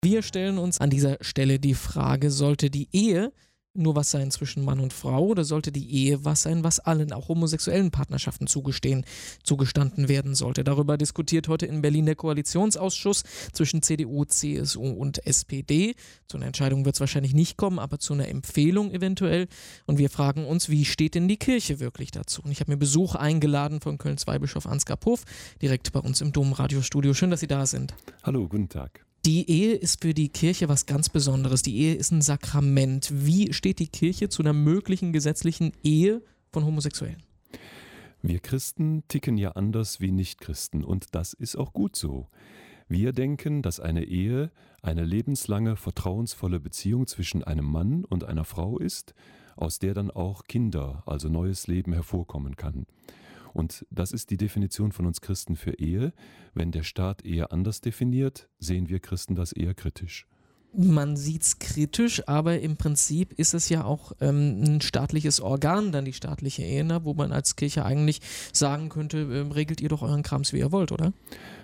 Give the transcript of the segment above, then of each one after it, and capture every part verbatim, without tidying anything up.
Wir stellen uns an dieser Stelle die Frage, sollte die Ehe nur was sein zwischen Mann und Frau oder sollte die Ehe was sein, was allen, auch homosexuellen Partnerschaften zugestehen, zugestanden werden sollte? Darüber diskutiert heute in Berlin der Koalitionsausschuss zwischen C D U, C S U und S P D. Zu einer Entscheidung wird es wahrscheinlich nicht kommen, aber zu einer Empfehlung eventuell. Und wir fragen uns, wie steht denn die Kirche wirklich dazu? Und ich habe mir Besuch eingeladen von Kölns Weihbischof Ansgar Puff, direkt bei uns im Domradiostudio. Schön, dass Sie da sind. Hallo, guten Tag. Die Ehe ist für die Kirche was ganz Besonderes. Die Ehe ist ein Sakrament. Wie steht die Kirche zu einer möglichen gesetzlichen Ehe von Homosexuellen? Wir Christen ticken ja anders wie Nichtchristen und das ist auch gut so. Wir denken, dass eine Ehe eine lebenslange, vertrauensvolle Beziehung zwischen einem Mann und einer Frau ist, aus der dann auch Kinder, also neues Leben hervorkommen kann. Und das ist die Definition von uns Christen für Ehe. Wenn der Staat Ehe anders definiert, sehen wir Christen das eher kritisch. Man sieht es kritisch, aber im Prinzip ist es ja auch ähm, ein staatliches Organ, dann die staatliche Ehe, ne? Wo man als Kirche eigentlich sagen könnte, äh, regelt ihr doch euren Krams, wie ihr wollt, oder?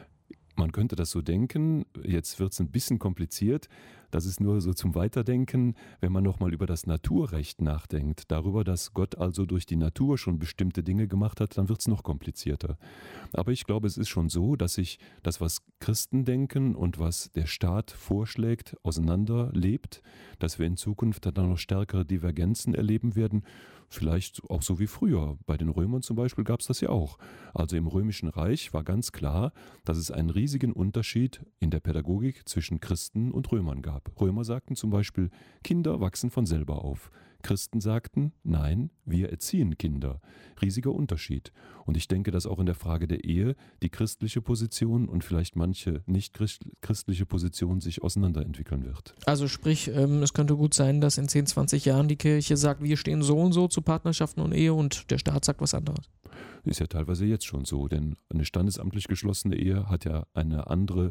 Man könnte das so denken, jetzt wird es ein bisschen kompliziert, das ist nur so zum Weiterdenken, wenn man nochmal über das Naturrecht nachdenkt, darüber, dass Gott also durch die Natur schon bestimmte Dinge gemacht hat, dann wird es noch komplizierter. Aber ich glaube, es ist schon so, dass sich das, was Christen denken und was der Staat vorschlägt, auseinanderlebt, dass wir in Zukunft dann noch stärkere Divergenzen erleben werden, vielleicht auch so wie früher. Bei den Römern zum Beispiel gab es das ja auch. Also im Römischen Reich war ganz klar, dass es einen riesigen Unterschied in der Pädagogik zwischen Christen und Römern gab. Römer sagten zum Beispiel, Kinder wachsen von selber auf. Christen sagten, nein, wir erziehen Kinder. Riesiger Unterschied. Und ich denke, dass auch in der Frage der Ehe die christliche Position und vielleicht manche nicht christliche Position sich auseinanderentwickeln wird. Also sprich, ähm, es könnte gut sein, dass in zehn, zwanzig Jahren die Kirche sagt, wir stehen so und so zu Partnerschaften und Ehe und der Staat sagt was anderes. Ist ja teilweise jetzt schon so, denn eine standesamtlich geschlossene Ehe hat ja eine andere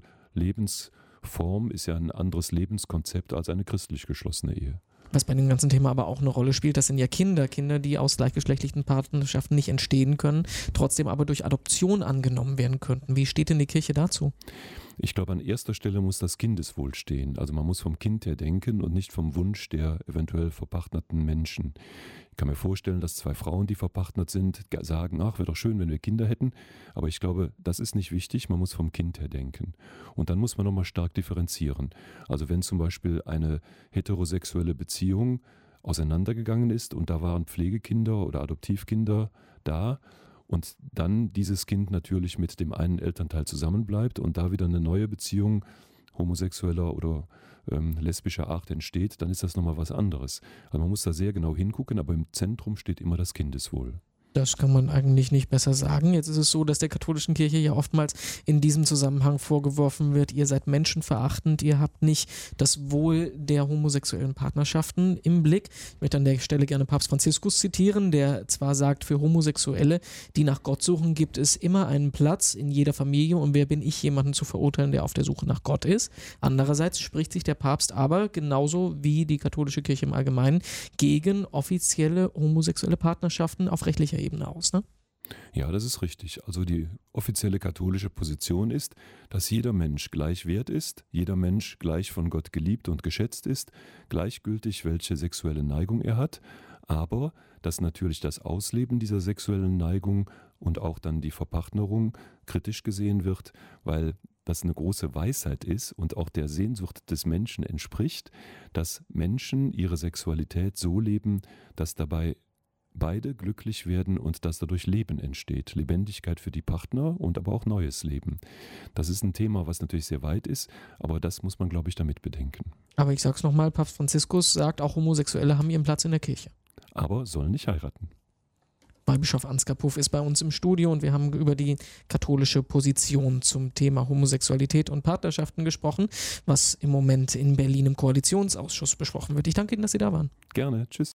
Lebensform, ist ja ein anderes Lebenskonzept als eine christlich geschlossene Ehe. Was bei dem ganzen Thema aber auch eine Rolle spielt, das sind ja Kinder, Kinder, die aus gleichgeschlechtlichen Partnerschaften nicht entstehen können, trotzdem aber durch Adoption angenommen werden könnten. Wie steht denn die Kirche dazu? Ich glaube, an erster Stelle muss das Kindeswohl stehen. Also man muss vom Kind her denken und nicht vom Wunsch der eventuell verpartnerten Menschen. Ich kann mir vorstellen, dass zwei Frauen, die verpartnert sind, sagen, ach, wäre doch schön, wenn wir Kinder hätten. Aber ich glaube, das ist nicht wichtig. Man muss vom Kind her denken. Und dann muss man nochmal stark differenzieren. Also wenn zum Beispiel eine heterosexuelle Beziehung auseinandergegangen ist und da waren Pflegekinder oder Adoptivkinder da, und dann dieses Kind natürlich mit dem einen Elternteil zusammenbleibt und da wieder eine neue Beziehung homosexueller oder ähm, lesbischer Art entsteht, dann ist das nochmal was anderes. Also man muss da sehr genau hingucken, aber im Zentrum steht immer das Kindeswohl. Das kann man eigentlich nicht besser sagen. Jetzt ist es so, dass der katholischen Kirche ja oftmals in diesem Zusammenhang vorgeworfen wird, ihr seid menschenverachtend, ihr habt nicht das Wohl der homosexuellen Partnerschaften im Blick. Ich möchte an der Stelle gerne Papst Franziskus zitieren, der zwar sagt, für Homosexuelle, die nach Gott suchen, gibt es immer einen Platz in jeder Familie und wer bin ich, jemanden zu verurteilen, der auf der Suche nach Gott ist. Andererseits spricht sich der Papst aber, genauso wie die katholische Kirche im Allgemeinen, gegen offizielle homosexuelle Partnerschaften auf rechtlicher Ebene aus, ne? Ja, das ist richtig. Also die offizielle katholische Position ist, dass jeder Mensch gleich wert ist, jeder Mensch gleich von Gott geliebt und geschätzt ist, gleichgültig welche sexuelle Neigung er hat, aber dass natürlich das Ausleben dieser sexuellen Neigung und auch dann die Verpartnerung kritisch gesehen wird, weil das eine große Weisheit ist und auch der Sehnsucht des Menschen entspricht, dass Menschen ihre Sexualität so leben, dass dabei beide glücklich werden und dass dadurch Leben entsteht. Lebendigkeit für die Partner und aber auch neues Leben. Das ist ein Thema, was natürlich sehr weit ist, aber das muss man, glaube ich, damit bedenken. Aber ich sage es nochmal, Papst Franziskus sagt, auch Homosexuelle haben ihren Platz in der Kirche. Aber sollen nicht heiraten. Weihbischof Ansgar Puff ist bei uns im Studio und wir haben über die katholische Position zum Thema Homosexualität und Partnerschaften gesprochen, was im Moment in Berlin im Koalitionsausschuss besprochen wird. Ich danke Ihnen, dass Sie da waren. Gerne. Tschüss.